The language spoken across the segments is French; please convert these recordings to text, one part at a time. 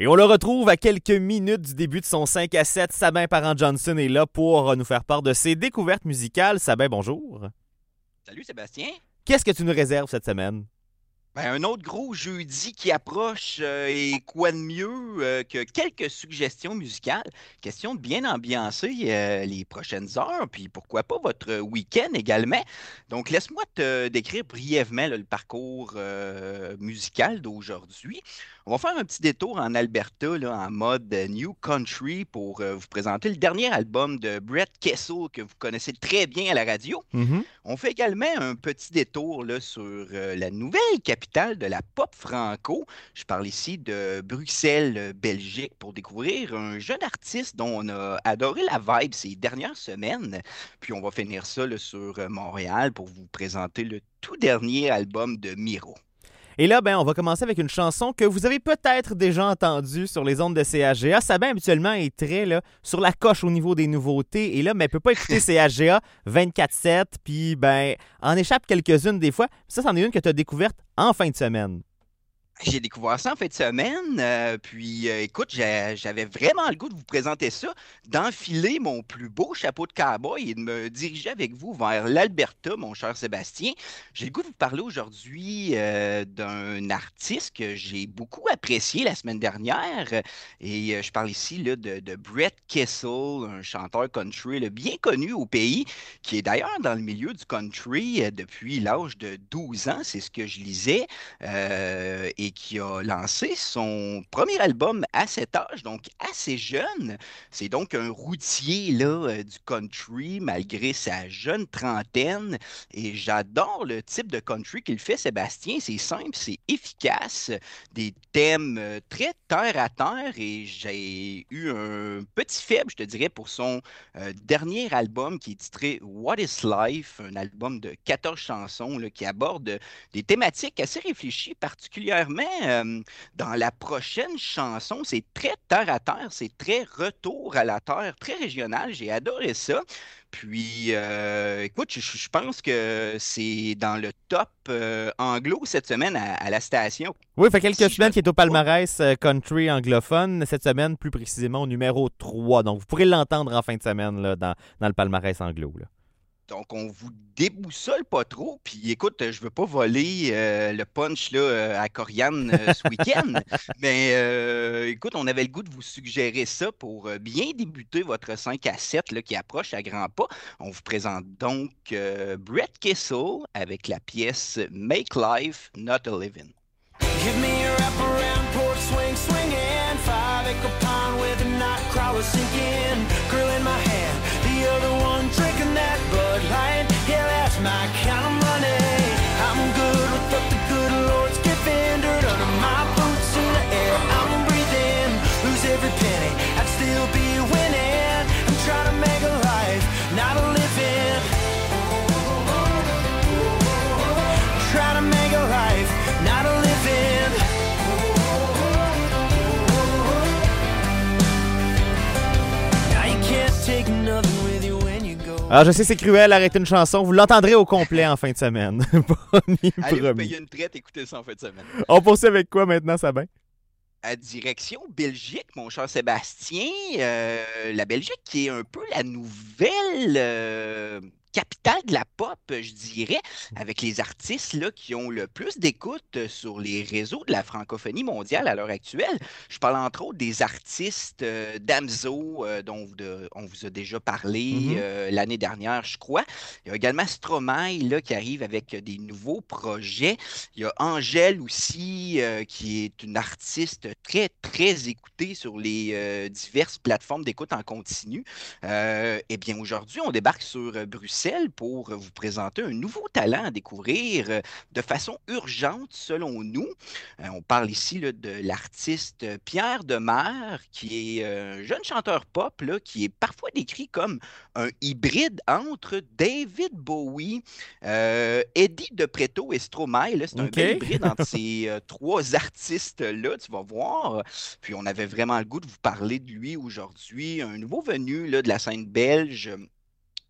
Et on le retrouve à quelques minutes du début de son 5 à 7. Sabin Parent-Johnson est là pour nous faire part de ses découvertes musicales. Sabin, bonjour. Salut Sébastien. Qu'est-ce que tu nous réserves cette semaine? Un autre gros jeudi qui approche et quoi de mieux que quelques suggestions musicales. Question de bien ambiancer les prochaines heures, puis pourquoi pas votre week-end également. Donc laisse-moi te décrire brièvement là, le parcours musical d'aujourd'hui. On va faire un petit détour en Alberta là, en mode New Country pour vous présenter le dernier album de Brett Kessel que vous connaissez très bien à la radio. Mhm. On fait également un petit détour là, sur la nouvelle capitale de la pop franco. Je parle ici de Bruxelles, Belgique, pour découvrir un jeune artiste dont on a adoré la vibe ces dernières semaines. Puis on va finir ça là, sur Montréal pour vous présenter le tout dernier album de Miro. Et là, on va commencer avec une chanson que vous avez peut-être déjà entendue sur les ondes de CHGA. Sabin, habituellement, est très là, sur la coche au niveau des nouveautés. Et là, elle ne peut pas écouter CHGA 24/7. Puis, en échappe quelques-unes des fois. Ça, c'en est une que tu as découverte en fin de semaine. J'ai découvert ça en fin de semaine, écoute, j'avais vraiment le goût de vous présenter ça, d'enfiler mon plus beau chapeau de cow-boy et de me diriger avec vous vers l'Alberta, mon cher Sébastien. J'ai le goût de vous parler aujourd'hui d'un artiste que j'ai beaucoup apprécié la semaine dernière, je parle ici là, de Brett Kessel, un chanteur country là, bien connu au pays, qui est d'ailleurs dans le milieu du country depuis l'âge de 12 ans, c'est ce que je lisais et qui a lancé son premier album à cet âge, donc assez jeune. C'est donc un routier là, du country malgré sa jeune trentaine. Et j'adore le type de country qu'il fait, Sébastien. C'est simple, c'est efficace, des thèmes très terre à terre. Et j'ai eu un petit faible, je te dirais, pour son dernier album qui est titré What is Life, un album de 14 chansons là, qui aborde des thématiques assez réfléchies, particulièrement dans la prochaine chanson. C'est très terre à terre, c'est très retour à la terre, très régional. J'ai adoré ça. Puis, écoute, je pense que c'est dans le top anglo cette semaine à la station. Oui, il fait quelques Si je semaines me qu'il est au trompe pas. palmarès country anglophone. Cette semaine, plus précisément, au numéro 3. Donc, vous pourrez l'entendre en fin de semaine là, dans le palmarès anglo, là. Donc, on vous déboussole pas trop. Puis, écoute, je veux pas voler le punch là, à Corianne ce week-end. Mais écoute, on avait le goût de vous suggérer ça pour bien débuter votre 5 à 7 là, qui approche à grands pas. On vous présente donc Brett Kessel avec la pièce Make Life Not a Living. Give me a wraparound porch swing, swinging 5-acre pond with a night crawler sinking. Girl in my hand, the other one drinking that Bud Light. Yeah, that's my kind of money. I'm good with what the good Lord's giving. Dirt under my boots in the air I'm breathing. Lose every penny, I'd still be winning. I'm trying to make a life, not a living. Trying to make a life, not a living. Now you can't take nothing with you when you go. Alors, je sais, c'est cruel, arrêter une chanson. Vous l'entendrez au complet en fin de semaine. Promis, Allez vous promis. payer une traite, écoutez ça en fin de semaine. On poursuit avec quoi maintenant, Sabin? À direction Belgique, mon cher Sébastien. La Belgique qui est un peu la nouvelle capitale de la pop, je dirais, avec les artistes là, qui ont le plus d'écoute sur les réseaux de la francophonie mondiale à l'heure actuelle. Je parle entre autres des artistes Damso, dont on vous a déjà parlé Mhm. l'année dernière, je crois. Il y a également Stromae là, qui arrive avec des nouveaux projets. Il y a Angèle aussi, qui est une artiste très, très écoutée sur les diverses plateformes d'écoute en continu. Eh bien, aujourd'hui, on débarque sur Bruxelles pour vous présenter un nouveau talent à découvrir de façon urgente, selon nous. On parle ici là, de l'artiste Pierre Demers, qui est un jeune chanteur pop là, qui est parfois décrit comme un hybride entre David Bowie, Eddie De Preto et Stromae. Là, c'est un bel OK. hybride entre ces trois artistes-là, tu vas voir. Puis on avait vraiment le goût de vous parler de lui aujourd'hui, un nouveau venu là, de la scène belge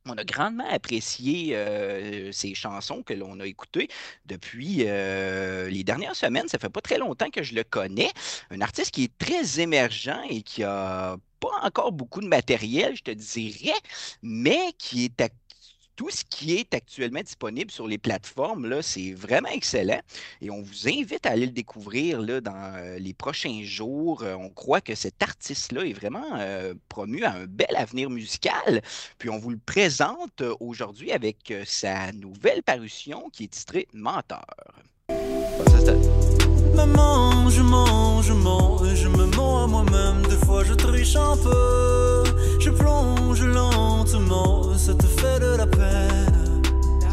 On a grandement apprécié ces chansons que l'on a écoutées depuis les dernières semaines. Ça fait pas très longtemps que je le connais. Un artiste qui est très émergent et qui a pas encore beaucoup de matériel, je te dirais, mais qui est tout ce qui est actuellement disponible sur les plateformes, là, c'est vraiment excellent. Et on vous invite à aller le découvrir là, dans les prochains jours. On croit que cet artiste-là est vraiment promu à un bel avenir musical. Puis on vous le présente aujourd'hui avec sa nouvelle parution qui est titrée Menteur. Bon, ça, Maman, je mens, je mens, et je me mens à moi-même. Des fois je triche un peu, je plonge lentement, ça te fait de la peine.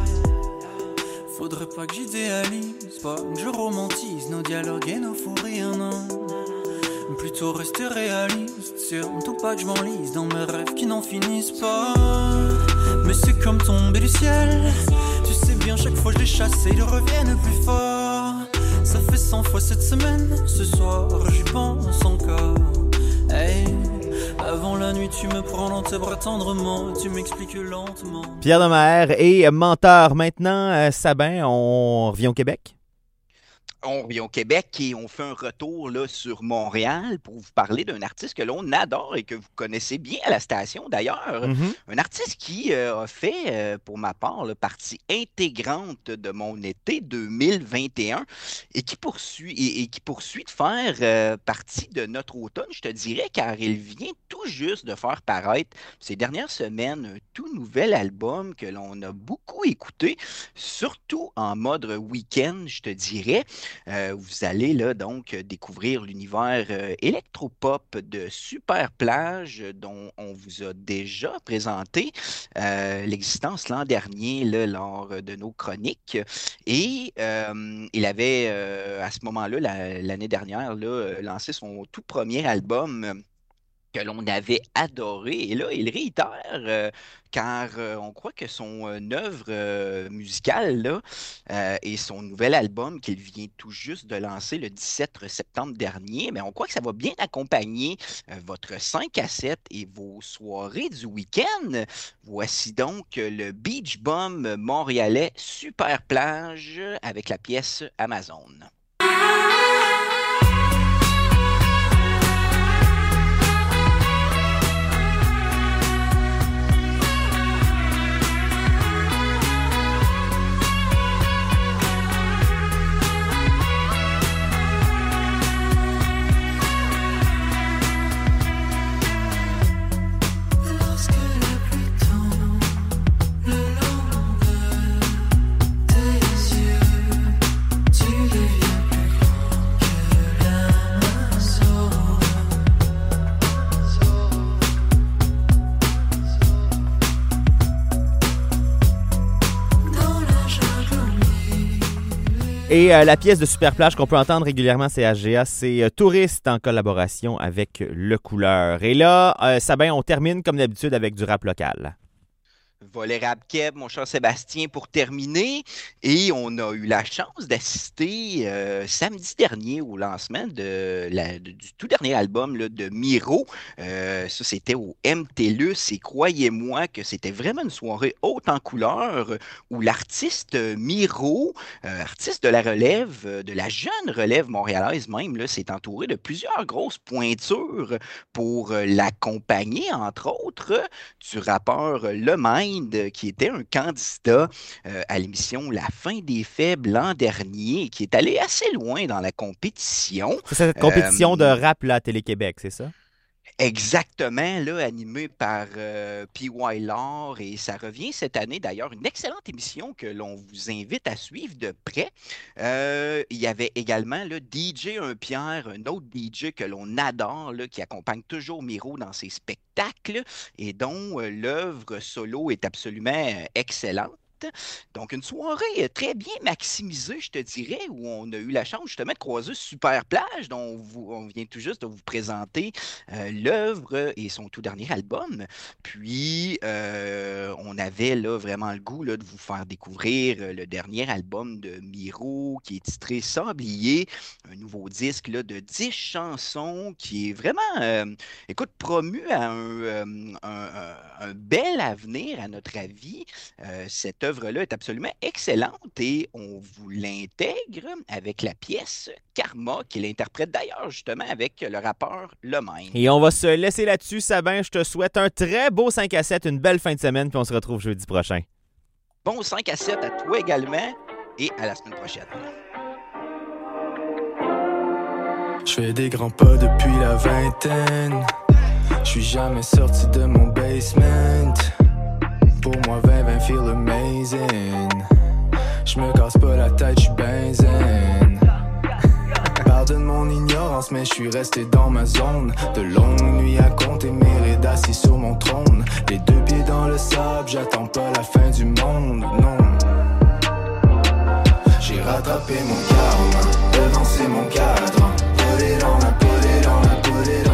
Faudrait pas que j'idéalise, pas que je romantise nos dialogues et nos fous rires, non. Plutôt rester réaliste, surtout pas que je m'enlise dans mes rêves qui n'en finissent pas. Mais c'est comme tomber du ciel, tu sais bien chaque fois je les chasse et ils reviennent plus fort. Ça fait 100 fois cette semaine, ce soir j'y pense encore. Hey, avant la nuit tu me prends dans tes bras tendrement, tu m'expliques lentement. Pierre Demers et Menteur. Maintenant, Sabin, on revient au Québec. On revient au Québec et on fait un retour là, sur Montréal pour vous parler d'un artiste que l'on adore et que vous connaissez bien à la station d'ailleurs. Mhm. Un artiste qui a fait, pour ma part, là, partie intégrante de mon été 2021 et qui poursuit de faire partie de notre automne, je te dirais, car il vient tout juste de faire paraître ces dernières semaines un tout nouvel album que l'on a beaucoup écouté, surtout en mode week-end, je te dirais. Vous allez là donc découvrir l'univers électropop de Super Plage dont on vous a déjà présenté l'existence l'an dernier là, lors de nos chroniques. Et il avait à ce moment-là, l'année dernière, là, lancé son tout premier album que l'on avait adoré. Et là, il réitère, car on croit que son œuvre musicale là, et son nouvel album qu'il vient tout juste de lancer le 17 septembre dernier, mais on croit que ça va bien accompagner votre 5 à 7 et vos soirées du week-end. Voici donc le Beach Bum montréalais Super Plage avec la pièce Amazon. Et la pièce de Super Plage qu'on peut entendre régulièrement à CHGA, c'est Touriste en collaboration avec Le Couleur. Et là, Sabin, on termine comme d'habitude avec du rap local. Volet Rap Keb, mon cher Sébastien, pour terminer. Et on a eu la chance d'assister samedi dernier au lancement du tout dernier album là, de Miro. Ça, c'était au MTLUS. Et croyez-moi que c'était vraiment une soirée haute en couleur où l'artiste Miro, artiste de la relève, de la jeune relève montréalaise même, là, s'est entouré de plusieurs grosses pointures pour l'accompagner, entre autres, du rappeur Le Mind, qui était un candidat à l'émission La fin des faibles l'an dernier, qui est allé assez loin dans la compétition. C'est cette compétition de rap là, à Télé-Québec, c'est ça? Exactement, là, animé par P.Y. Laure, et ça revient cette année d'ailleurs, une excellente émission que l'on vous invite à suivre de près. Il y avait également le DJ Un Pierre, un autre DJ que l'on adore, là, qui accompagne toujours Miro dans ses spectacles et dont l'œuvre solo est absolument excellente. Donc, une soirée très bien maximisée, je te dirais, où on a eu la chance justement de croiser Super Plage, dont on vient tout juste de vous présenter l'œuvre et son tout dernier album. Puis, on avait là vraiment le goût là, de vous faire découvrir le dernier album de Miro, qui est titré Sablier, un nouveau disque là, de 10 chansons qui est vraiment, écoute, promu à un bel avenir, à notre avis. Cette œuvre-là est absolument excellente et on vous l'intègre avec la pièce Karma, qu'il interprète d'ailleurs justement avec le rappeur Le Même. Et on va se laisser là-dessus, Sabin. Je te souhaite un très beau 5 à 7, une belle fin de semaine, puis on se retrouve jeudi prochain. Bon 5 à 7 à toi également et à la semaine prochaine. Je fais des grands pas depuis la vingtaine. Je suis jamais sorti de mon basement. Pour moi 20 feel amazing. Je me casse pas la tête, je suis ben zen. Pardonne mon ignorance, mais je suis resté dans ma zone. De longues nuits à compter mes rides assis sur mon trône. Les 2 pieds dans le sable, j'attends pas la fin du monde, non. J'ai rattrapé mon karma, devancé mon cadran. Put it on, I put it on, I put it on.